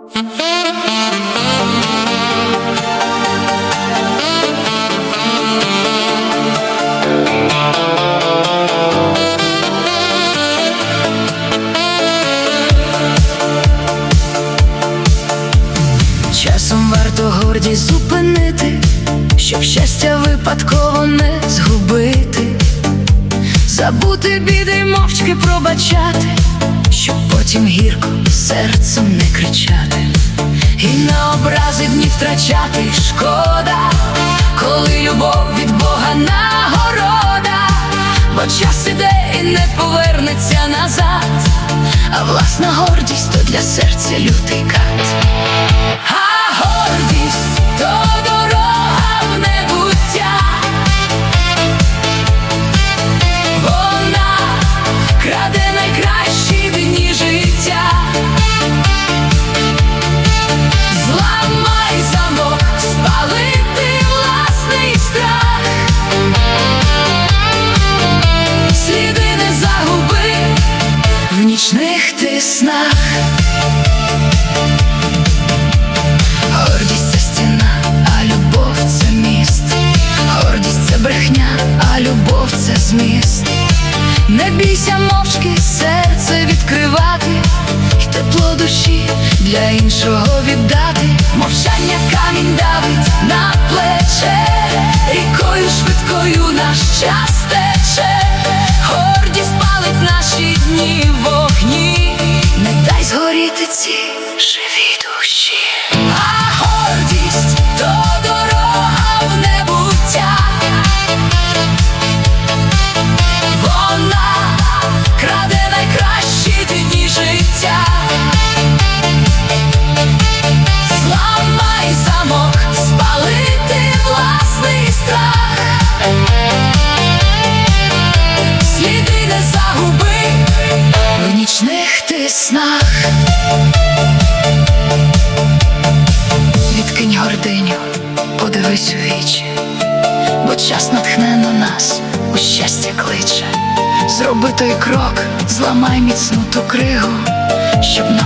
Часом варто гордість зупинити, щоб щастя випадково не згубити, забути біди й мовчки пробачати, щоб потім гірко серцем не кричати. І на образи дні втрачати шкода, коли любов від Бога нагорода. Бо час іде і не повернеться назад, а власна гордість то для серця лютий кат. А гордість то дорога в небуття, вона краде найкращі дні життя. Зламай замок, спалити власний страх, сліди не загуби в нічних ти снах. Гордість — це стіна, а любов — це міст. Гордість — це брехня, а любов — це зміст. Не бійся мовчки серце відкривати, й тепло душі для іншого віддати. Мовчання камінь давить на плече, рікою швидкою наш час тече. Гордість палить наші дні в вогні, не дай згоріти ці живі душі. А гордість то дорога в небуття, вона краде найкращі дні життя. Зламай замок, спалити власний страх, сліди не загуби в нічних ти снах. Відкинь гординю, подивись у вічі, бо час натхненно нас у щастя кличе. Зроби той крок, зламай міцну ту кригу, щоб